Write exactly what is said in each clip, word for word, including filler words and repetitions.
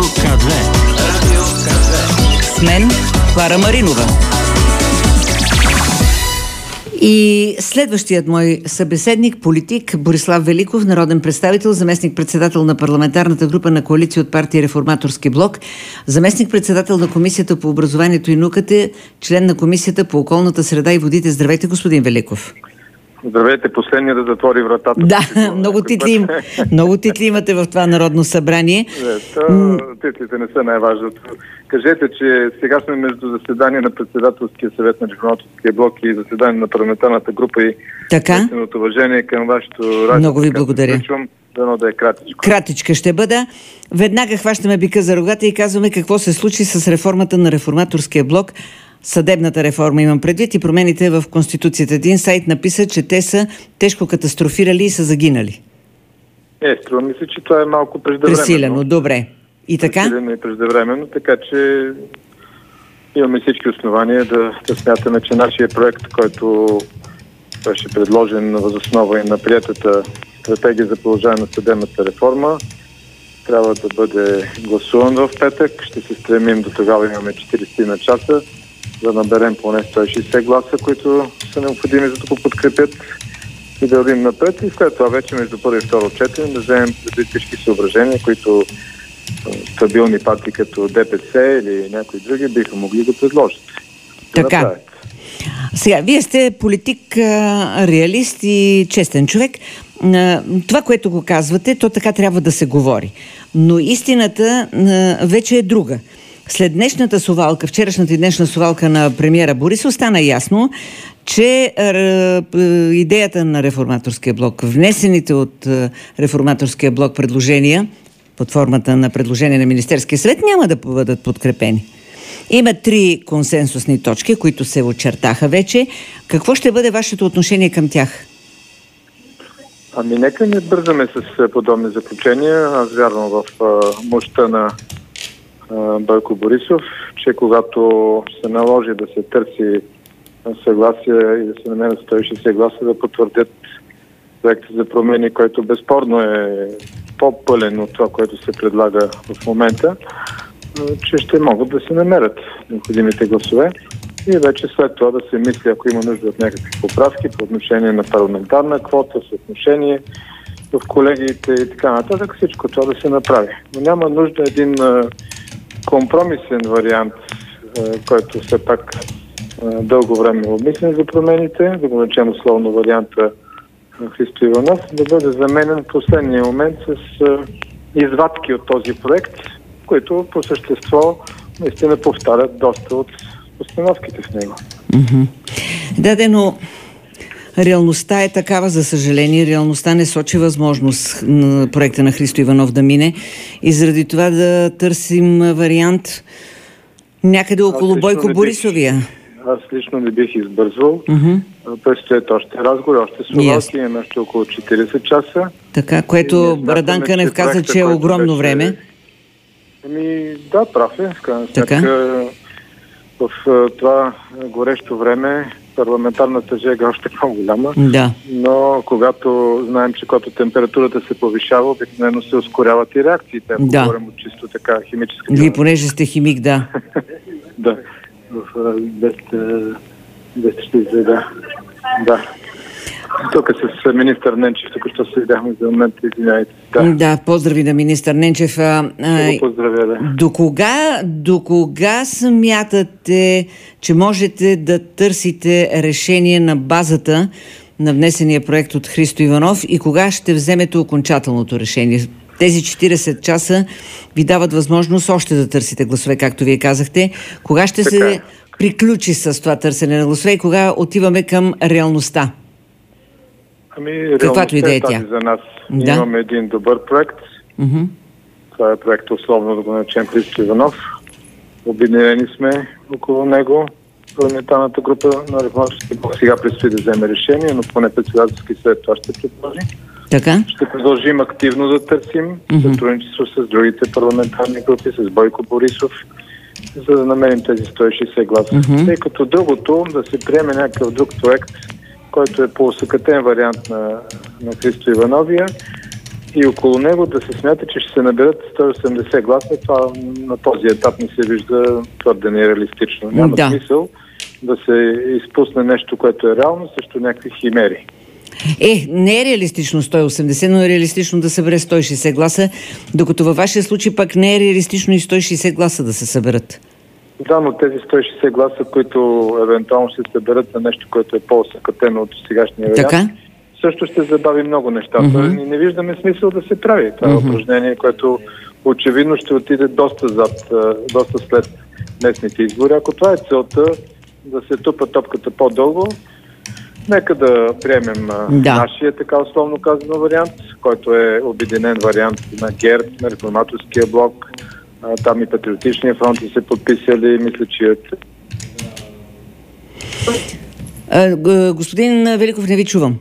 ка две. Радио ка две. С мен Клара Маринова. И следващият мой събеседник, политик Борислав Великов, народен представител, заместник-председател на парламентарната група на коалиция от партия Реформаторски блок, заместник-председател на Комисията по образованието и науката, член на Комисията по околната среда и водите. Здравейте, господин Великов. Здравейте, последния да затвори вратата. Да, много титли, много титли имате в това Народно събрание. Не, титлите не са най-важното. Кажете, че сега сме между заседание на председателския съвет на Реформаторския блок и заседание на парламентарната група и така. От уважение към вашето радио. Много ви благодаря. Дано да е кратичко. Кратичка ще бъда. Веднага хващаме бика за рогата и казваме какво се случи с реформата на Реформаторския блок. Съдебната реформа имам предвид и промените в Конституцията. Един сайт написа, че те са тежко катастрофирали и са загинали. Е, струва ми се, че това е малко преждевременно. Пресилено, добре. И така? Пресилено и преждевременно, така че имаме всички основания да, да смятаме, че нашия проект, който беше предложен въз основа и на приетата стратегия за продължаване на съдебната реформа, трябва да бъде гласуван в петък. Ще се стремим до тогава, имаме четирийсет на часа, да наберем поне сто и шейсет гласа, които са необходими, за да го подкрепят и да вървим напред. И след това вече между първо и второ четене да вземем предвид всички съображения, които стабилни партии като ДПС или някои други биха могли да предложат. Така. Да. Сега, вие сте политик, реалист и честен човек. Това, което го казвате, то така трябва да се говори. Но истината вече е друга. След днешната совалка, вчерашната и днешна совалка на премиера Борисов, стана ясно, че идеята на Реформаторския блок, внесените от Реформаторския блок предложения под формата на предложение на Министерския съвет, няма да бъдат подкрепени. Има три консенсусни точки, които се очертаха вече. Какво ще бъде вашето отношение към тях? Ами нека не бързаме с подобни заключения. Аз вярвам в а, мощта на а, Бойко Борисов, че когато се наложи да се търси съгласие и да се намерят сто и шейсет гласа да потвърдят проекта за промени, който безспорно е по-пълен от това, което се предлага в момента, че ще могат да се намерят необходимите гласове и вече след това да се мисли, ако има нужда от някакви поправки по отношение на парламентарна квота, съотношение в колегиите и така нататък, всичко това да се направи. Но няма нужда един а, компромисен вариант, а, който все пак а, дълго време е обмислен за промените, да го начем условно варианта Христо Иванов, да бъде заменен в последния момент с а, извадки от този проект, които по същество наистина повтарят доста от постановките в него. Mm-hmm. Да, де, но реалността е такава, за съжаление. Реалността не сочи възможност на проекта на Христо Иванов да мине и заради това да търсим вариант някъде около Бойко Борисовия. Аз лично не бих избързвал. Mm-hmm. Предстоят още разговори, още совалки, имаме още около четирийсет часа. Така, което Радан Кънев каза, че е огромно беше... време. Ами да, прав е. В крайна сметка, в това горещо време парламентарната жега е още по-голяма. Да. Но когато знаем, че когато температурата се повишава, обикновено се ускоряват и реакциите. Ако да. говорим от чисто така химическа... Вие понеже сте химик, да. Да. В без ще да. Да. Тук с министър Ненчев, тук що се видяхме за момента, извиняйте. Да. да, поздрави на министър Ненчев. А, а, поздравя, да. До кога, до кога смятате, че можете да търсите решение на базата на внесения проект от Христо Иванов и кога ще вземете окончателното решение? Тези четирийсет часа ви дават възможност още да търсите гласове, както вие казахте. Кога ще така се приключи с това търсене на гласове и кога отиваме към реалността? Ами, каквато идея е тя. За нас да. Имаме един добър проект. Mm-hmm. Това е проект условно да го наречем Христо Иванов. Обединени сме около него. Парламентарната група на Реформаторския блок сега предстои да вземе решение, но поне председателски съвет това ще предложи. Така? Ще продължим активно да търсим mm-hmm. сътрудничество с другите парламентарни групи, с Бойко Борисов, за да намерим тези сто и шейсет гласа. Mm-hmm. Тъй като другото, да се приеме някакъв друг проект, който е по-усъкътен вариант на, на Христо Ивановия, и около него да се смята, че ще се наберат сто и осемдесет гласа. Това на този етап не се вижда твърде нереалистично. Няма Да. смисъл да се изпусне нещо, което е реално, също някакви химери. Е, не е реалистично сто и осемдесет, но е реалистично да събере сто и шейсет гласа, докато във вашия случай пък не е реалистично и сто и шейсет гласа да се съберат. Да, но тези сто и шейсет гласа, които евентуално ще се съберат на нещо, което е по-съкратено от сегашния вариант, Така? също ще забави много нещата. Мгм. И не виждаме смисъл да се прави. Това е Мгм. упражнение, което очевидно ще отиде доста зад, а, доста след местните избори. Ако това е целта, да се тупа топката по-дълго, нека да приемем а, Да. нашия, така условно казано, вариант, който е обединен вариант на ГЕРБ, на Реформаторския блок. А, там и Патриотичния фронт са се подписали. Мисля, че е А, г- господин Великов, не ви чувам.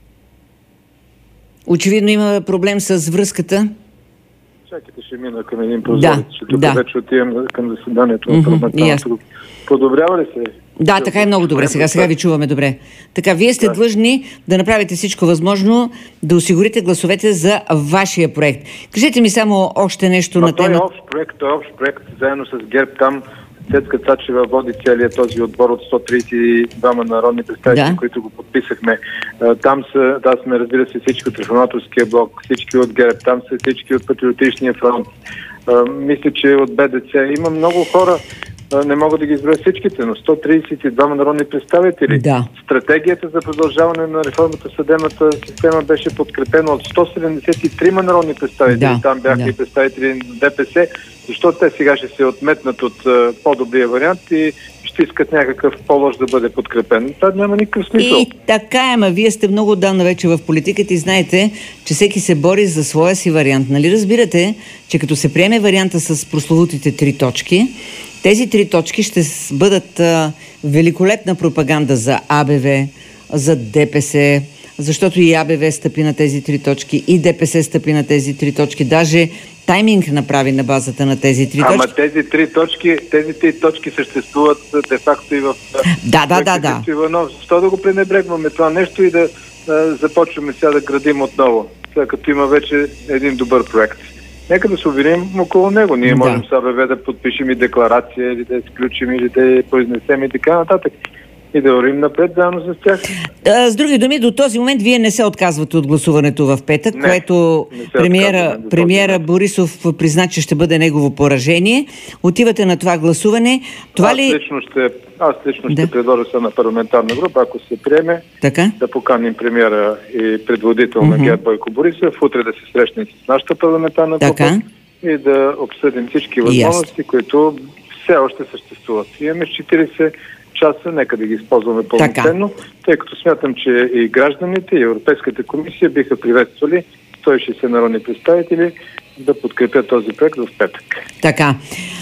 Очевидно има проблем с връзката. Чакайте, ще мина към един прозорец. Да, Ще тук да. вече отивам към заседанието Мгм, на парламентарната ясно. група. Подобрява ли се? Да, така е много добре. Сега, сега ви чуваме добре. Така, вие сте Да. длъжни да направите всичко възможно да осигурите гласовете за вашия проект. Кажете ми само още нещо Но на той е тема. общ проект, той е общ проект, заедно с ГЕРБ. Там Цецка Цачева води целият този отбор от сто тридесет и двама народни представители, Да. които го подписахме. А, Там са, да, сме разбира се всички от Реформаторския блок, всички от ГЕРБ, там са всички от Патриотичния фронт. А, Мисля, че от БДЦ има много хора, а, не мога да ги изброя всичките, но сто тридесет и двама народни представители. Да. Стратегията за продължаване на реформата в съдебната система беше подкрепена от сто седемдесет и трима народни представители. Да, Там бяха да. и представители на ДПС, защото те сега ще се отметнат от а, по-добрия вариант и ще искат някакъв по-лош да бъде подкрепен. Това няма никакъв смисъл. И така е, ма вие сте много отдавна вече в политиката и знаете, че всеки се бори за своя си вариант. Нали разбирате, че като се приеме варианта с прословутите три точки, тези три точки ще с- бъдат а, великолепна пропаганда за А Б В, за ДПС, защото и А Б В стъпи на тези три точки, и ДПС стъпи на тези три точки. Даже тайминг направи на базата на тези три Ама точки. тези три точки, тези три точки съществуват а, де-факто и в а, Да, да, да, проекта да. Христо Иванов. Защо да го пренебрегваме това нещо и да а, започваме сега да градим отново, след като има вече един добър проект. Нека да се обвиним около него. Ние Да. можем с А Б В да подпишем и декларация, или да изключим, или да я произнесем и така нататък. И да вървим напред заедно с тях. А, С други думи, до този момент вие не се отказвате от гласуването в петък, Не, което не се премиера, отказваме до този премиера момент. Борисов призна, че ще бъде негово поражение. Отивате на това гласуване. Това аз, ли... лично ще, аз лично Да. ще предложа се на парламентарна група, ако се приеме, Така? да поканим премиера и предводител на Мгм. ГЕРБ Бойко Борисов, утре да се срещнем с нашата парламентарна група Така. и да обсъдим всички възможности, които все още съществуват. Имаме четиридесет часа, нека да ги използваме пълноценно, тъй като смятам, че и гражданите, и Европейската комисия биха приветствали сто и шейсет народни представители да подкрепят този проект в петък. Така.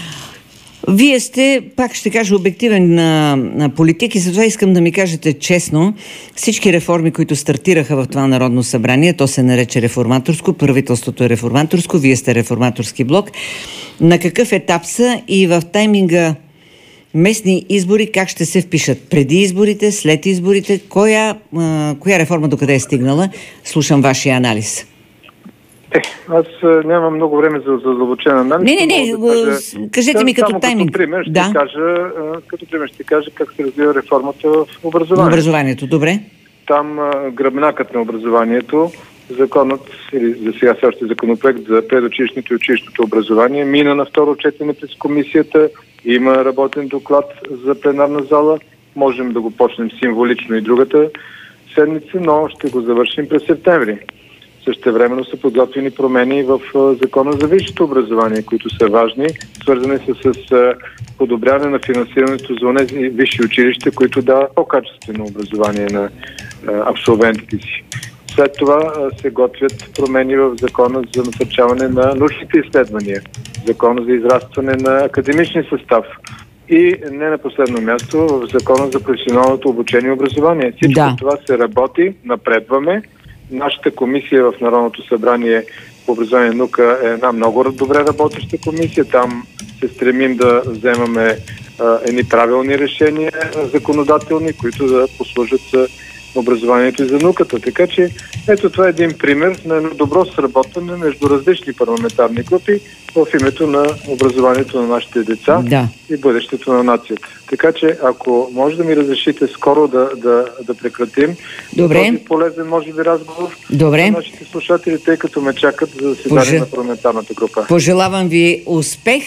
Вие сте, пак ще кажа, обективен на, на политик и затова искам да ми кажете честно, всички реформи, които стартираха в това Народно събрание, то се нарече реформаторско, правителството е реформаторско, вие сте реформаторски блок, на какъв етап са и в тайминга местни избори как ще се впишат? Преди изборите, след изборите, коя, а, коя реформа докъде е стигнала? Слушам вашия анализ. Е, аз а, нямам много време за задълбочен анализ. Не, не, не, Мога да кажа- кажете ми Само като тайминг. Като пример ще Да. кажа, а, като пример ще кажа как се развива реформата в В образованието. образованието, добре? Там а, гръбнакът на образованието, законът, или за сега все още законопроект за предучилищното и училищното образование, мина на второ четене през комисията, има работен доклад за пленарна зала, можем да го почнем символично и другата седмица, но ще го завършим през септември. Същевременно са подготвени промени в а, закона за висшето образование, които са важни, свързани са с а, подобряване на финансирането за онези висши училища, които дават по-качествено образование на а, абсолвентите си. След това а, се готвят промени в закона за насърчаване на научните изследвания, закона за израстване на академичния състав и не на последно място в закона за професионалното обучение и образование. Всичко Да. това се работи, напредваме. Нашата комисия в Народното събрание по образование и наука е една много добре работеща комисия. Там се стремим да вземаме а, едни правилни решения а, законодателни, които да послужат за образованието и за науката. Така че ето това е един пример на едно добро сработване между различни парламентарни групи в името на образованието на нашите деца да. и бъдещето на нацията. Така че ако може да ми разрешите скоро да, да, да прекратим Добре. този полезен, може би, разговор Добре. на нашите слушатели, тъй като ме чакат за заседание Пожел... на парламентарната група. Пожелавам ви успех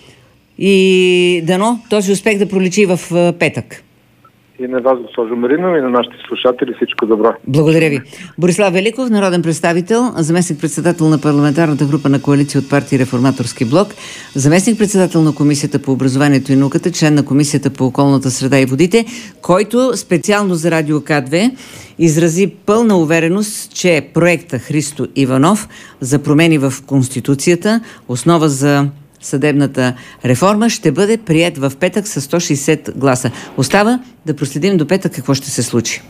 и дано този успех да проличи в петък. И на вас, госпожо Маринова, и на нашите слушатели всичко добро. Благодаря ви. Борислав Великов, народен представител, заместник-председател на парламентарната група на коалиция от партия Реформаторски блок, заместник-председател на Комисията по образованието и науката, член на Комисията по околната среда и водите, който специално за Радио К две изрази пълна увереност, че проекта Христо Иванов за промени в Конституцията, основа за съдебната реформа, ще бъде приет в петък с сто шейсет гласа. Остава да проследим до петък какво ще се случи.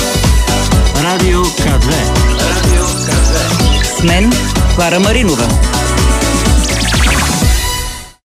Радио К две. Радио К две. С мен Клара Маринова.